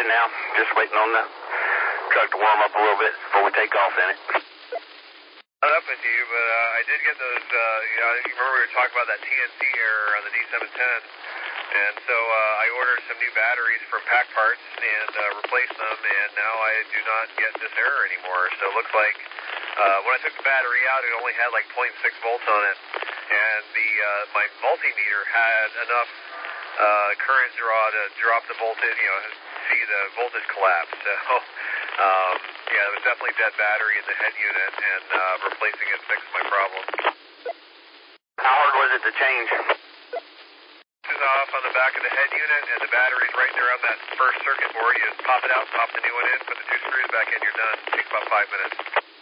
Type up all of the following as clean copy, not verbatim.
good now. Just waiting on the truck to warm up a little bit before we take off in it. Not up with you, but I did get those, you remember we were talking about that TNC error on the D710, and so I ordered some new batteries from Pack Parts and replaced them, and now I do not get this error anymore. So it looks like when I took the battery out, it only had like 0.6 volts on it, and my multimeter had enough current draw to drop the voltage, see the voltage collapse. So, there was definitely dead battery in the head unit, and replacing it fixed my problem. How hard was it to change? This is off on the back of the head unit, and the battery's right there on that first circuit board. You just pop it out, pop the new one in, put the 2 screws back in, you're done. It takes about 5 minutes.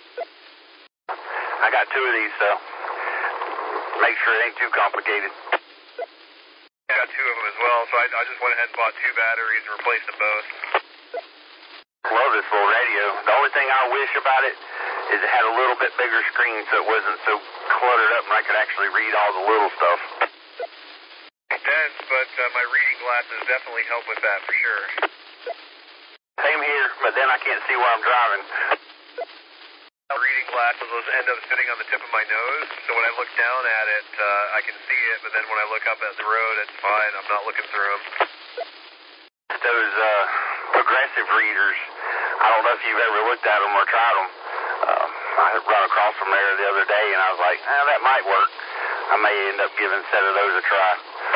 I got 2 of these, so make sure it ain't too complicated. I got 2 of them as well, so I just went ahead and bought 2 batteries and replaced them both. Love this little radio. The only thing I wish about it is it had a little bit bigger screen so it wasn't so cluttered up and I could actually read all the little stuff. It's dense, but my reading glasses definitely help with that for sure. Same here, but then I can't see where I'm driving. Reading glasses end up sitting on the tip of my nose, so when I look down at it, I can see it, but then when I look up at the road, it's fine. I'm not looking through them. Those progressive readers, I don't know if you've ever looked at them or tried them. I run across them there the other day, and I was like, that might work. I may end up giving a set of those a try.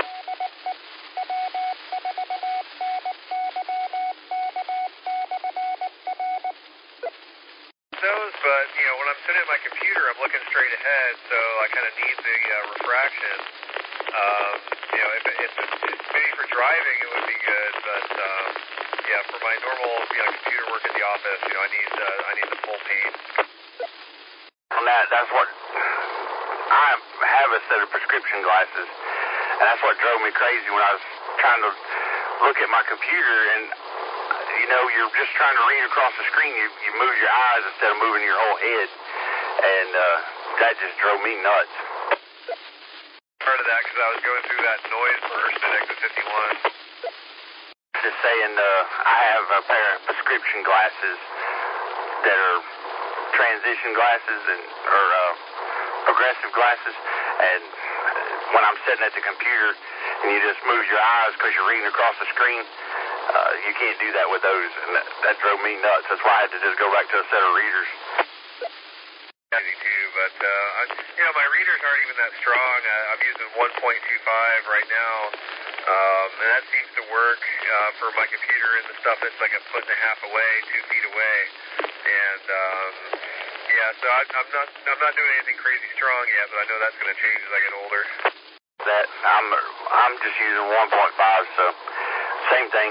But, when I'm sitting at my computer, I'm looking straight ahead, so I kind of need the refraction. If it's maybe for driving, it would be good, but, for my normal, computer work in the office, I need the full page. On that's what, I have a set of prescription glasses, and that's what drove me crazy when I was trying to look at my computer, and you're just trying to read across the screen. You move your eyes instead of moving your whole head, and that just drove me nuts. Part of that because I was going through that noise burst at exit 51. Just saying, I have a pair of prescription glasses that are transition glasses or progressive glasses, and when I'm sitting at the computer and you just move your eyes because you're reading across the screen, you can't do that with those, and that drove me nuts. That's why I had to just go back to a set of readers. Easy too, but my readers aren't even that strong. I'm using 1.25 right now, and that seems to work for my computer and the stuff that's like 1.5 feet away, 2 feet away, and so I'm not doing anything crazy strong yet, but I know that's going to change as I get older. That I'm just using 1.5, so same thing.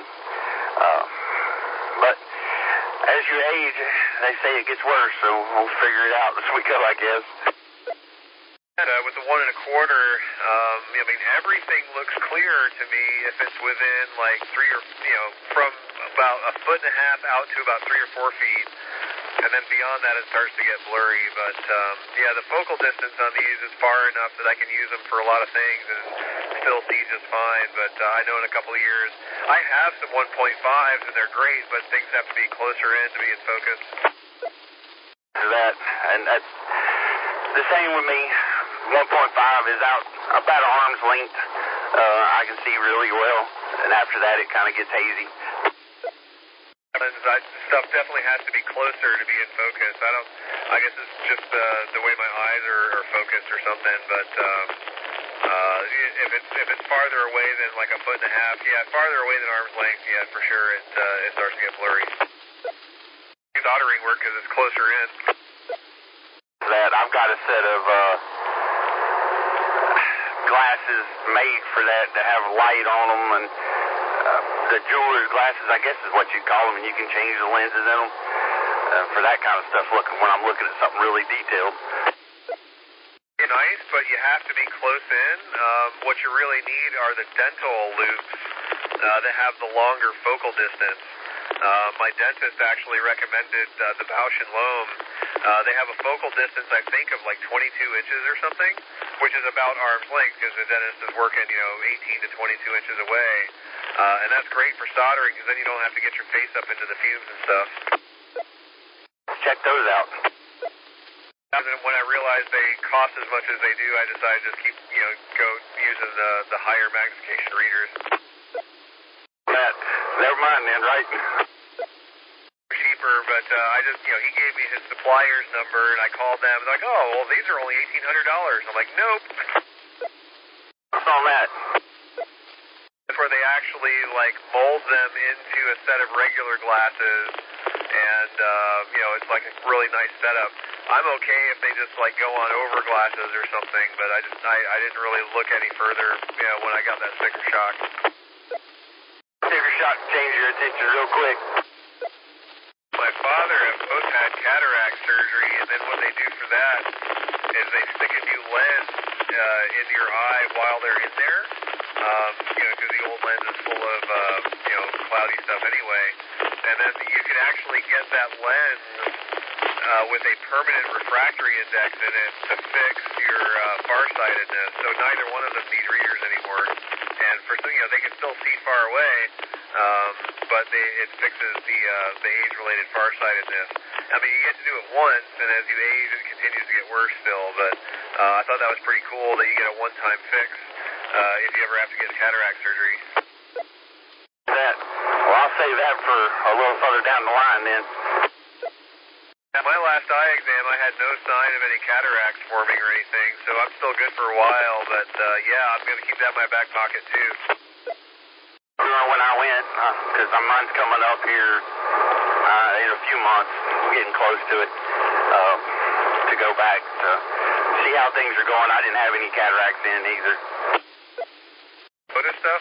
But as you age, they say it gets worse, so we'll figure it out as we go, I guess. And with the 1 1/4, everything looks clear to me if it's within like 3 or, from about 1.5 feet out to about 3 or 4 feet. And then beyond that, it starts to get blurry. But, the focal distance on these is far enough that I can use them for a lot of things and still see just fine. But I know in a couple of years, I have some 1.5s, and they're great, but things have to be closer in to be in focus. That's the same with me. 1.5 is out about arm's length. I can see really well, and after that, it kind of gets hazy. Stuff definitely has to be closer to be in focus. I guess it's just the way my eyes are focused or something, but if it's farther away than like 1.5 feet, farther away than arm's length, for sure it starts to get blurry. Soldering work because it's closer in. I've got a set of glasses made for that to have light on them, and the jeweler's glasses, I guess is what you call them, and you can change the lenses in them for that kind of stuff. When I'm looking at something really detailed. Nice, but you have to be close in. What you really need are the dental loops that have the longer focal distance. My dentist actually recommended the Bausch & Lomb. They have a focal distance, I think, of like 22 inches or something, which is about arm's length because the dentist is working, 18 to 22 inches away. And that's great for soldering because then you don't have to get your face up into the fumes and stuff. Check those out. And then when I realized they cost as much as they do, I decided to just keep, go using the higher magnification readers. Matt, never mind then, right? Cheaper, but I just, he gave me his supplier's number, and I called them, and they're like, oh, well, these are only $1,800. I'm like, nope. What's on that? That's where they actually, mold them into a set of regular glasses, and, it's like a really nice setup. I'm okay if they just, go on over glasses or something, but I didn't really look any further, when I got that sticker shock. Sticker shock changed your attention real quick. My father and both had cataract surgery, and then what they do for that is they stick a new lens in your eye while they're in there, because the old lens is full of, cloudy stuff anyway. And then you can actually get that lens with a permanent refractory index in it to fix your farsightedness. So neither one of them need readers anymore. And for they can still see far away, but it fixes the age-related farsightedness. I mean, you get to do it once, and as you age, it continues to get worse still. But I thought that was pretty cool that you get a one-time fix if you ever have to get cataract surgery. Well, I'll save that for a little further down the line then. At my last eye exam, I had no sign of any cataracts forming or anything, so I'm still good for a while, but I'm going to keep that in my back pocket too. When I went, because mine's coming up here in a few months, I'm getting close to it, to go back to see how things are going. I didn't have any cataracts in either. Photo stuff?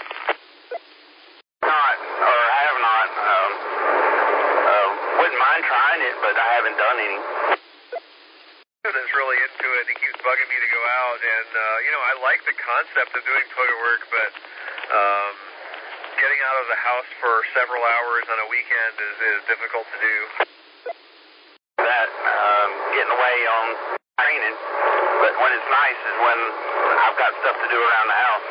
I have not. Wouldn't mind trying it, but I haven't done any. That's really into it. He keeps bugging me to go out, and I like the concept of doing photo work, but getting out of the house for several hours on a weekend is difficult to do. That getting away on training, but when it's nice is when I've got stuff to do around the house.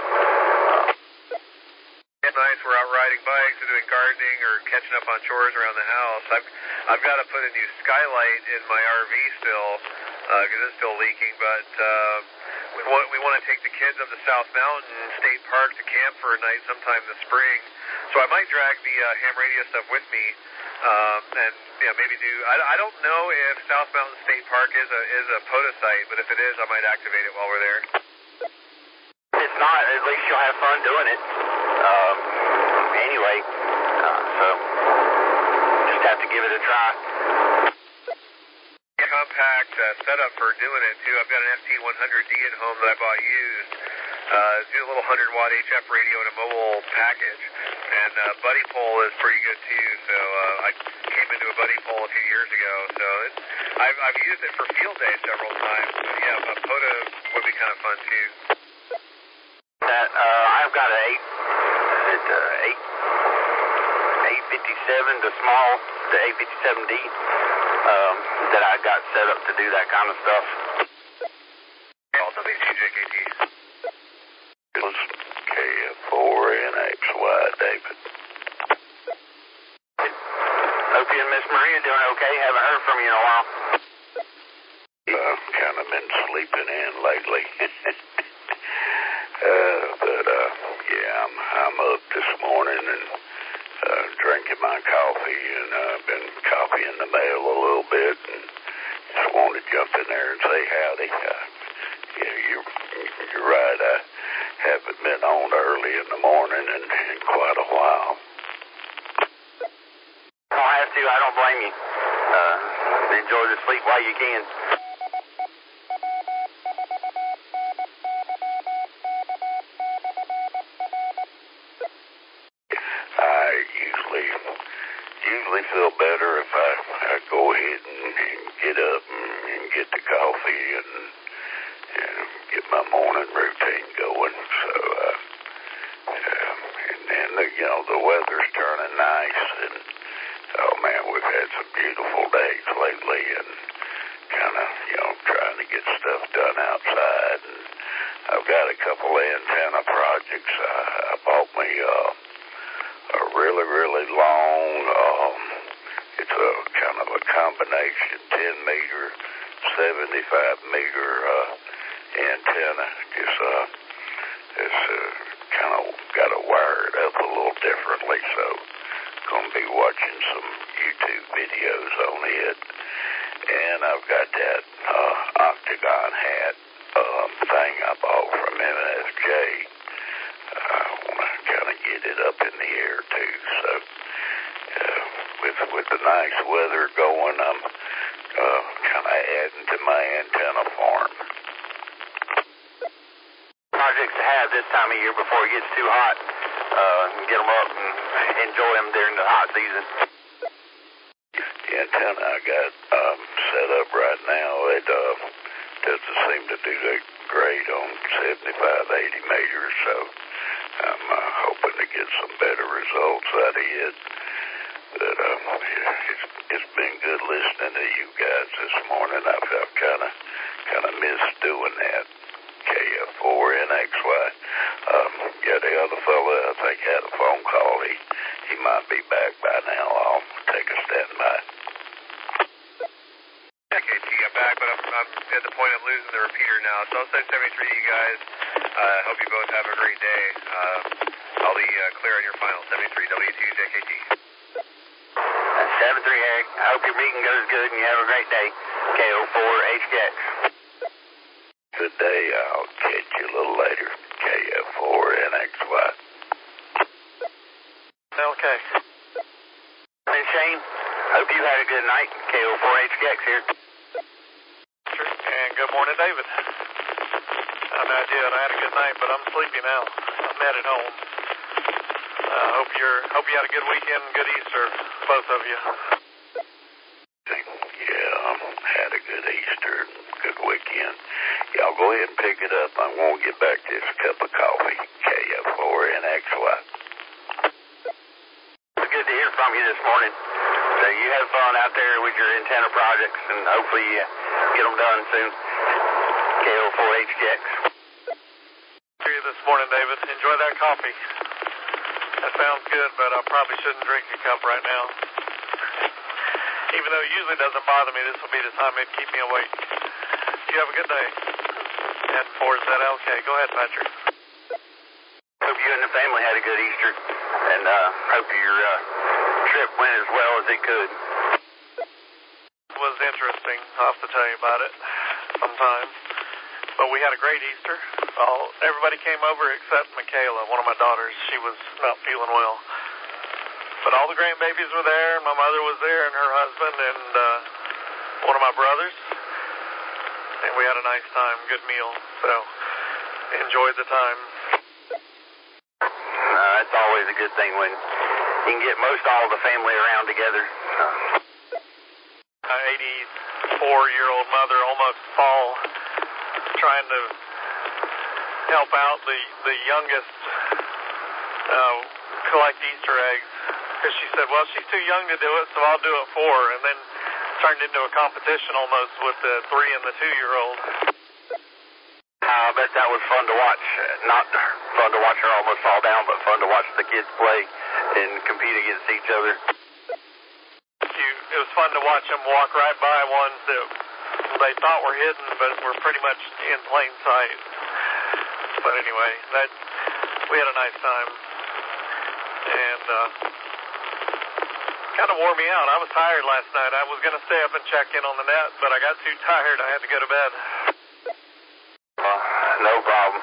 It's nice. We're out riding bikes or doing gardening or catching up on chores around the house. I've got to put a new skylight in my RV still because it's still leaking. But we want to take the kids up to South Mountain State Park to camp for a night sometime this spring. So I might drag the ham radio stuff with me and maybe do. I don't know if South Mountain State Park is a POTA site, but if it is, I might activate it while we're there. If not, at least you'll have fun doing it. Anyway, so just have to give it a try. Compact setup for doing it too. I've got an FT100D at home that I bought used. It's a little 100-watt HF radio in a mobile package, and Buddy Pole is pretty good too. So I came into a Buddy Pole a few years ago. So I've used it for field day several times. So yeah, a POTA would be kind of fun too. I've got an 857, the 857D, that I got set up to do that kind of stuff. WCJKT. KF4NXY, David. Hope you and Miss Maria doing okay. Haven't heard from you in a while. Kind of been sleeping in lately. I'm up this morning and drinking my coffee, and I've been copying the mail a little bit, and just wanted to jump in there and say howdy. You're right. I haven't been on early in the morning in quite a while. You don't have to. I don't blame you. Enjoy the sleep while you can. I usually feel better if I go ahead and get up and get the coffee and get my morning routine going. So, and then the weather's turning nice, and oh man, we've had some beautiful days lately, and kind of trying to get stuff done outside. And I've got a couple of antenna projects. I bought me really, really long. It's a kind of a combination 10 meter, 75 meter antenna. It's kind of got to wire it up a little differently, so going to be watching some YouTube videos on it. And I've got that octagon hat thing I bought from MSJ. I want to kind of get it up in the air too. So with the nice weather going, I'm kind of adding to my antenna farm. Projects to have this time of year before it gets too hot. Get them up and enjoy them during the hot season. The antenna I got set up right now, it doesn't seem to do that great on 75, 80 meters, so I'm hoping to get some better results out of it. But it's been good listening to you guys this morning. I've kind of missed doing that. KF4NXY. Yeah, the other fella I think had a phone call. He might be back by now. I'll take a standby. KT, I'm back, but I'm at the point of losing the repeater now. So I'll say 73 to you guys. Hope you both have a great day. I'll be clear on your final. 73 W2JKT. 73, Eric. I hope your meeting goes good and you have a great day. KO4HX. Good day. I'll catch you a little later. KF4NXY. Okay. And Shane, hope you had a good night. KO4HX here. And good morning, David. I mean, I did. I had a good night, but I'm sleepy now. I'm headed home. Hope you had a good weekend and good Easter, both of you. Yeah, had a good Easter and good weekend. Yeah, I'll go ahead and pick it up. I won't get back this cup of coffee. KF4NXY. It's good to hear from you this morning. So you have fun out there with your antenna projects, and hopefully you get them done soon. KO4HX. See you this morning, David. Enjoy that coffee. That sounds good, but I probably shouldn't drink a cup right now. Even though it usually doesn't bother me, this will be the time it'd keep me awake. You have a good day. And 4ZLK. Go ahead, Patrick. Hope you and the family had a good Easter, and hope your trip went as well as it could. It was interesting. I'll have to tell you about it sometime. But we had a great Easter. Everybody came over except Michaela, one of my daughters. She was not feeling well. But all the grandbabies were there, and my mother was there, and her husband, and one of my brothers. And we had a nice time, good meal. So, enjoyed the time. It's always a good thing when you can get most all the family around together. My 84-year-old mother almost fall trying to help out the youngest collect Easter eggs. Because she said, well, she's too young to do it, so I'll do it for her. And then turned into a competition almost with the 3 and the 2-year-old. I bet that was fun to watch. Not fun to watch her almost fall down, but fun to watch the kids play and compete against each other. It was fun to watch them walk right by ones that they thought were hidden, but were pretty much in plain sight. But anyway, we had a nice time. And kind of wore me out. I was tired last night. I was going to stay up and check in on the net, but I got too tired. I had to go to bed. No problem.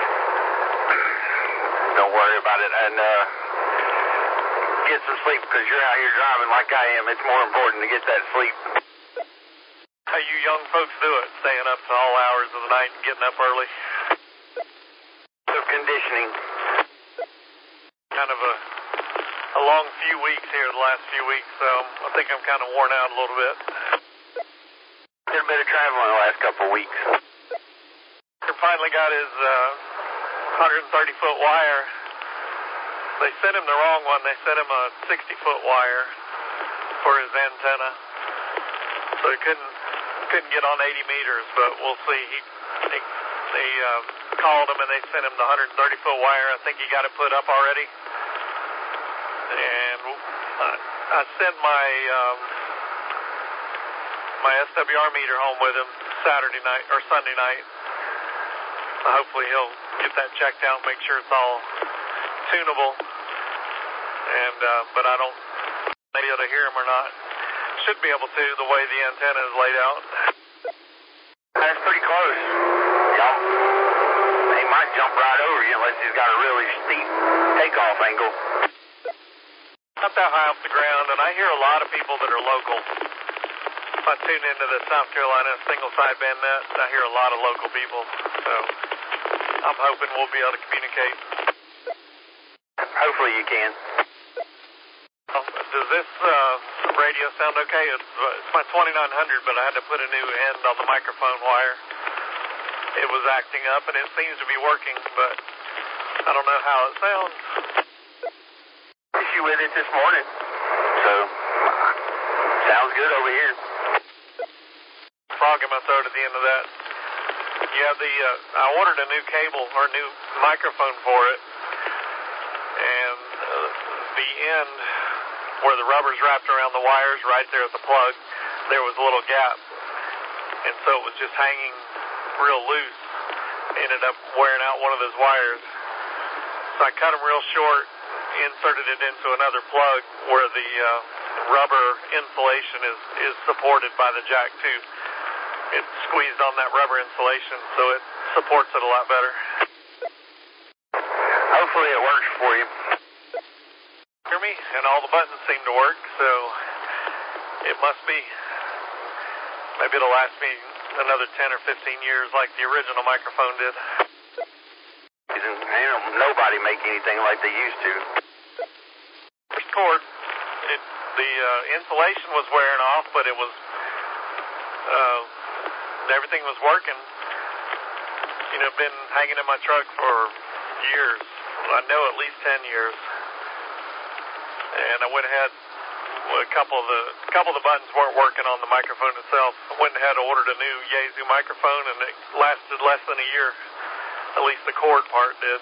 Don't worry about it. And get some sleep, because you're out here driving like I am. It's more important to get that sleep. How you young folks do it, staying up to all hours of the night and getting up early. So conditioning. Kind of a long few weeks here, the last few weeks, so I think I'm kind of worn out a little bit. Did a bit of traveling the last couple of weeks. He finally got his 130-foot wire. They sent him the wrong one. They sent him a 60-foot wire for his antenna. So he couldn't get on 80 meters, but we'll see. They called him and they sent him the 130-foot wire. I think he got it put up already. and I sent my my SWR meter home with him Saturday night or Sunday night. Hopefully he'll get that checked out, make sure it's all tunable. And but I don't know if he'll be able to hear him or not. Should be able to, the way the antenna is laid out. That's pretty close. He might jump right over you unless he's got a really steep takeoff angle. Not that high off the ground, and I hear a lot of people that are local. If I tune into the South Carolina single sideband net, I hear a lot of local people. So I'm hoping we'll be able to communicate. Hopefully you can. Does this radio sound okay? It's my 2900, but I had to put a new end on the microphone wire. It was acting up, and it seems to be working, but I don't know how it sounds. Issue with it this morning, so sounds good over here. Frog in my throat at the end of that. Yeah, I ordered a new cable or new microphone for it, and the end where the rubber's wrapped around the wires right there at the plug, there was a little gap, and so it was just hanging real loose. Ended up wearing out one of those wires, so I cut them real short, inserted it into another plug where the rubber insulation is supported by the jack too. It squeezed on that rubber insulation, so it supports it a lot better. Hopefully it works for you. Hear me? And all the buttons seem to work, so it must be. Maybe it'll last me another 10 or 15 years like the original microphone did. Nobody make anything like they used to. First cord, the insulation was wearing off, but it was everything was working. You know, been hanging in my truck for years. I know at least 10 years. And I went ahead. A couple of the buttons weren't working on the microphone itself. I went ahead and ordered a new Yaesu microphone, and it lasted less than a year. At least the cord part did.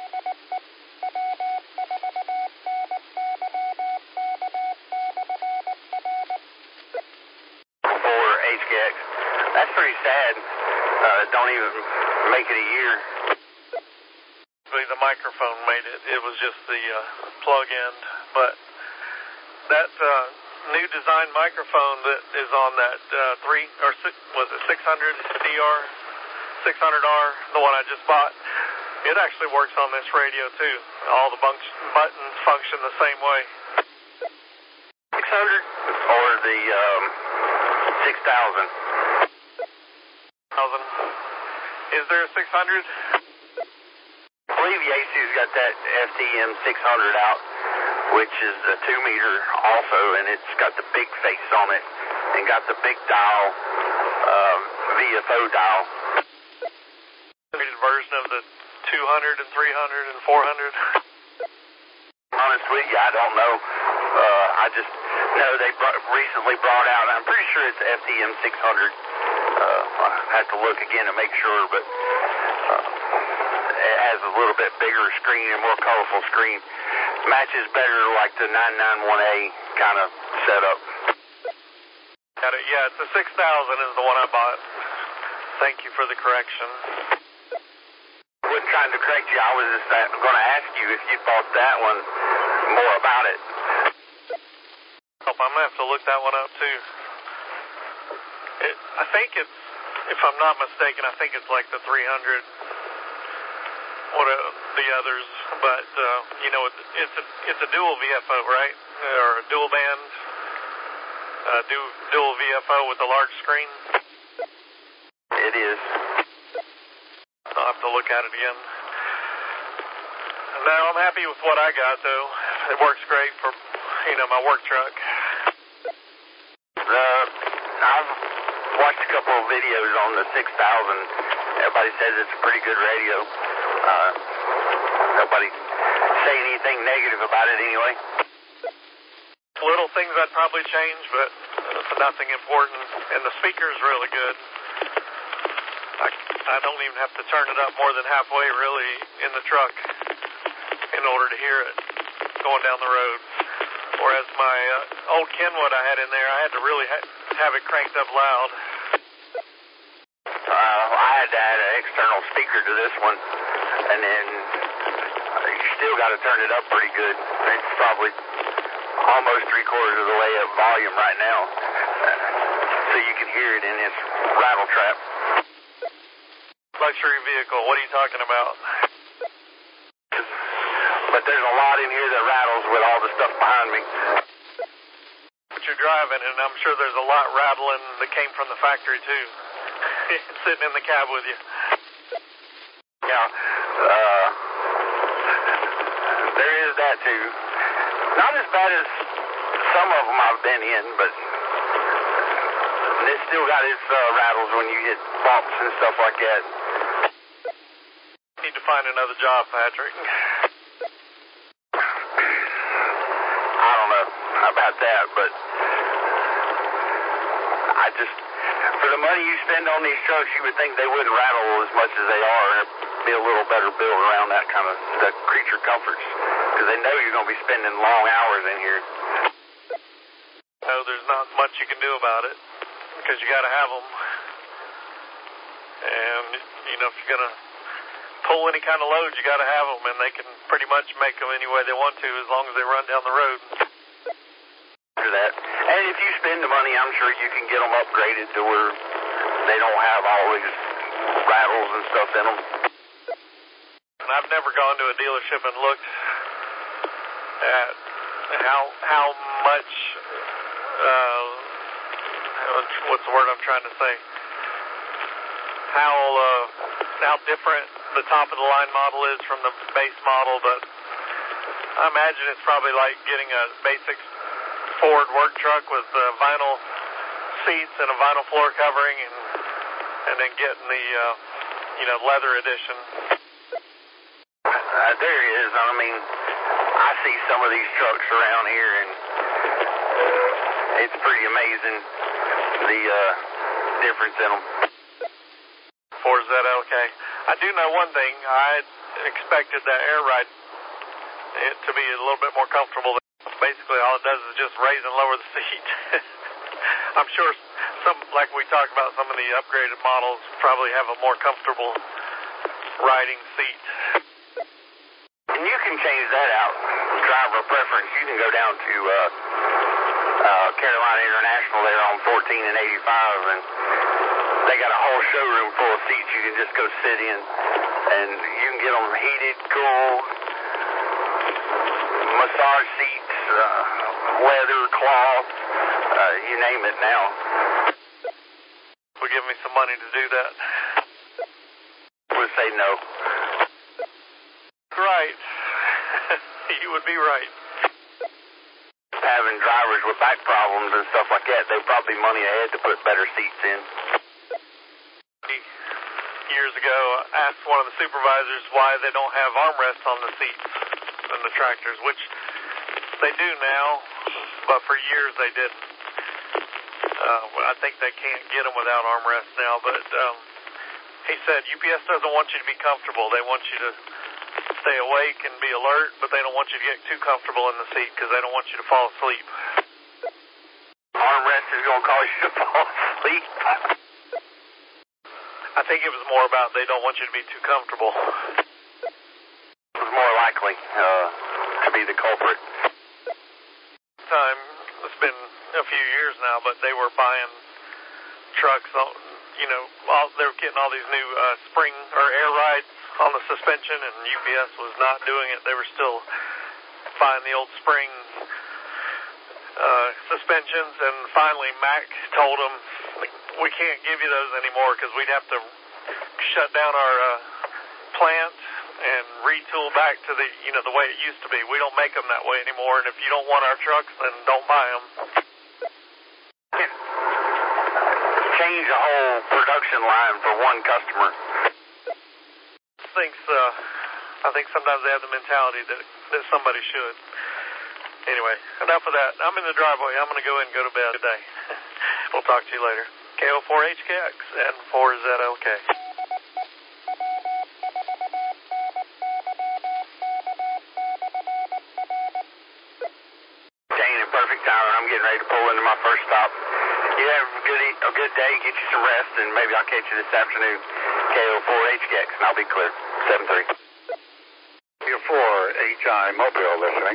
For HKX, that's pretty sad. Don't even make it a year. The microphone made it. It was just the plug end, but that new design microphone that is on that 600 DR 600R, the one I just bought, it actually works on this radio too. All the buttons function the same way. 600 or the 6000? Is there a 600? I believe Yaesu's got that FTM 600 out, which is a 2-meter also, and it's got the big face on it and got the big dial, VFO dial. Version of the 200 and 300 and 400. Honest with you, I don't know. I just know they recently brought out, I'm pretty sure it's FTM 600. I have to look again to make sure, but it has a little bit bigger screen and more colorful screen. Matches better like the 991A kind of setup. Got it. Yeah, it's the 6000 is the one I bought. Thank you for the correction. I wasn't trying to correct you. I was just going to ask you if you bought that one, more about it. I'm going to have to look that one up too. I think it's, if I'm not mistaken, I think it's like the 300. What the others, but you know, it's a dual VFO, right? Or a dual band, dual VFO with a large screen. It is. I'll have to look at it again. No, I'm happy with what I got though. It works great for, you know, my work truck. I've watched a couple of videos on the 6000. Everybody says it's a pretty good radio. Nobody say anything negative about it anyway. Little things I'd probably change, but nothing important. And the speaker's really good. I don't even have to turn it up more than halfway, really, in the truck in order to hear it. going down the road. Whereas my old Kenwood I had in there, I had to really have it cranked up loud. I had to add an external speaker to this one, and then you still got to turn it up pretty good. It's probably almost 3/4 of the way up volume right now, so you can hear it in its rattle trap. Luxury vehicle, what are you talking about? But there's a lot in here that rattles with all the stuff behind me. But you're driving, and I'm sure there's a lot rattling that came from the factory, too. Sitting in the cab with you. Yeah. There is that, too. Not as bad as some of them I've been in, but it's still got its rattles when you hit bumps and stuff like that. Need to find another job, Patrick. I don't know about that, but for the money you spend on these trucks, you would think they wouldn't rattle as much as they are, and it'd be a little better built around that kind of the creature comforts, because they know you're going to be spending long hours in here. No, there's not much you can do about it, because you got to have them. And, you know, if you're going to pull any kind of load, you got to have them, and they can pretty much make them any way they want to as long as they run down the road. That. And if you spend the money, I'm sure you can get them upgraded to where they don't have all these rattles and stuff in them. And I've never gone to a dealership and looked at how much, what's the word I'm trying to say, how different the top of the line model is from the base model, but I imagine it's probably like getting a basic Ford work truck with vinyl seats and a vinyl floor covering, and then getting the leather edition. There is. I mean, I see some of these trucks around here, and it's pretty amazing the difference in them. Ford ZLK. I do know one thing. I expected that air ride to be a little bit more comfortable. Basically, all it does is just raise and lower the seat. I'm sure like we talked about, some of the upgraded models probably have a more comfortable riding seat. And you can change that out. Driver preference. You can go down to Carolina International there on 14 and 85, and they got a whole showroom full of seats you can just go sit in, and you can get them heated, cooled, massage seats, leather, cloth, you name it now. Will give me some money to do that? Would say no. Right. You would be right. Having drivers with back problems and stuff like that, they're probably money ahead to put better seats in. Years ago, I asked one of the supervisors why they don't have armrests on the seats in the tractors, which they do now, but for years they didn't. I think they can't get them without armrests now, but he said UPS doesn't want you to be comfortable. They want you to stay awake and be alert, but they don't want you to get too comfortable in the seat because they don't want you to fall asleep. Armrest is going to cause you to fall asleep. I think it was more about they don't want you to be too comfortable. It was more likely to be the culprit. It's been a few years now, but they were buying trucks, they were getting all these new spring or air rides on the suspension, and UPS was not doing it. They were still buying the old spring suspensions, and finally Mack told them, we can't give you those anymore because we'd have to shut down our plant and retool back to the way it used to be. We don't make them that way anymore, and if you don't want our trucks, then don't buy them. Change a whole production line for one customer. I think sometimes they have the mentality that somebody should. Anyway, enough of that. I'm in the driveway. I'm going to go in and go to bed today. We'll talk to you later. KO4HKX and 4ZLK. Town, and I'm getting ready to pull into my first stop. You have a good day, get you some rest, and maybe I'll catch you this afternoon. KO4HKX, and I'll be clear. 7-3. KO4HI Mobile listening.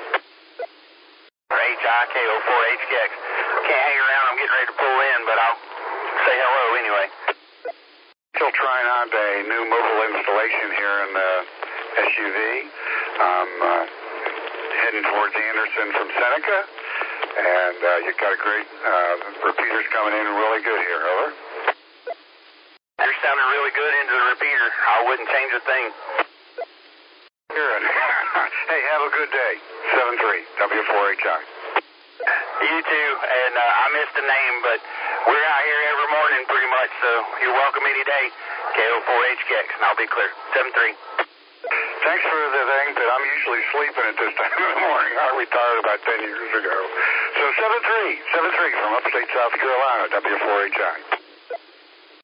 HI, KO4HKX. Can't hang around, I'm getting ready to pull in, but I'll say hello anyway. Still trying out a new mobile installation here in the SUV. I'm heading towards Anderson from Seneca, and you've got a great repeaters coming in really good here. Over. You're sounding really good into the repeater. I wouldn't change a thing. Good. Hey, have a good day. 7-3, W4HI. You too, and I missed the name, but we're out here every morning pretty much, so you're welcome any day. KO4HKX, and I'll be clear. 7-3. Thanks for the thing, but I'm usually sleeping at this time in the morning. I retired about 10 years ago. So 7-3 from upstate South Carolina, W4HI.